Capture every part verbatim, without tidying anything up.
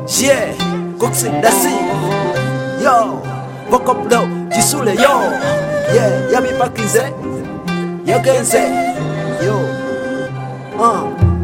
Yeah, Coxy, that's it. Yo, walk up low, Jisule, yo. Yeah, Yami Pakize. You can say, yo. Uh.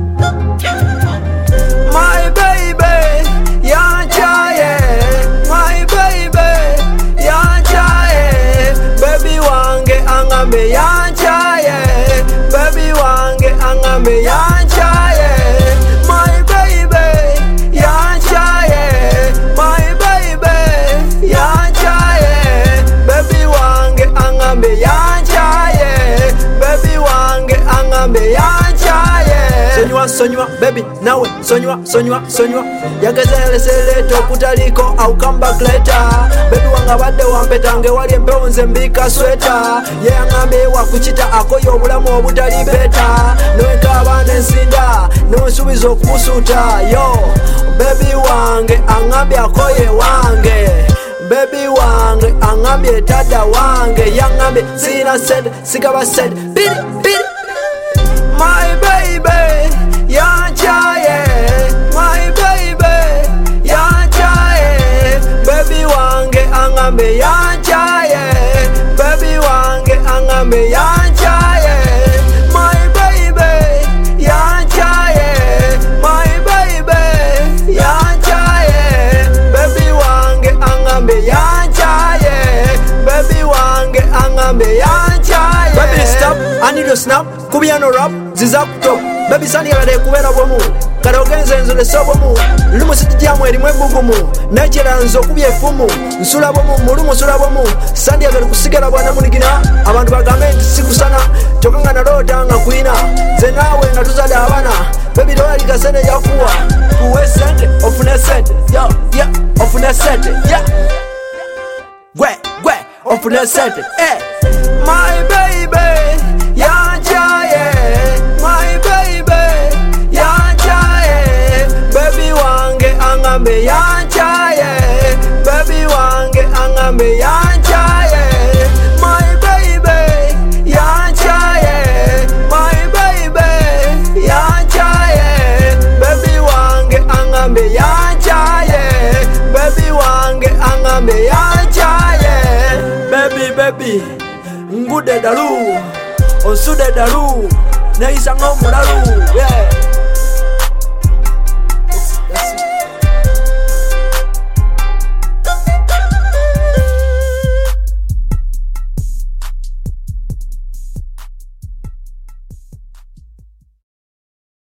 My baby, Yancha, yeah. My baby, Yancha, yeah. Baby wange angame Yancha, yeah. Baby wange angame Yancha, yeah. My baby, Yancha, yeah. My baby, Yancha, yeah. Baby wange angame Yancha, yeah. Baby wange angame Yancha, yeah. Sonywa, sonywa, baby, nawe, sonywa, sonywa, sonywa. Yagezele seleto kutaliko au come back later. Baby wanga bade wampetange wali empewo nze mbika sweta. Ye angambe wakuchita akoyo obulamu obutali beta. Nwekaba nensinda, nonsubiza okumusuta. Yo, baby wange angambe akoye wange. Baby wange angambe tada wange. Yangambe sina said, sigaba said, bidi, bidi. My baby, Yancha, yeah. My baby, Yancha, yeah. Baby wange angambe Yancha, yeah. Baby wange angambe Yancha, yeah. My baby, Yancha, yeah. My baby, Yancha, yeah. Baby wange angambe Yancha, yeah. Baby wange angambe Yancha, yeah. Baby stop, I need to snap. Kubia no rap, zizap top. Baby sani yale kubera bomu. Karaokenze nzo lesobomu. Lumu sitijamu elimwe bugumu. Nachera nzo kubye fumu. Nsula bomu, mulumu nsula bomu. Sandi yale kusigala bwana munigina. Abantu bagambe siku sana. Tokanga na rota nga kuina. Zenawe nga tuzada abana. Baby dola likasene yakuwa. Kuwe sente, ofune sente. Yo, yeah, ofune sente. Yeah. Gwe, gwe, ofune sente. Eh. My baby, Yancha, yeah. My baby, Yancha, yeah. Baby wange angambe Yancha, yeah. Baby wange angambe Yancha, yeah. My baby, Yancha, yeah. My baby, Yancha, yeah. Baby wange angambe Yancha, yeah. Baby wange angambe Yancha, yeah. Baby, baby, ngude dalu, onsude dalu, neisa ngomulalu, yeah.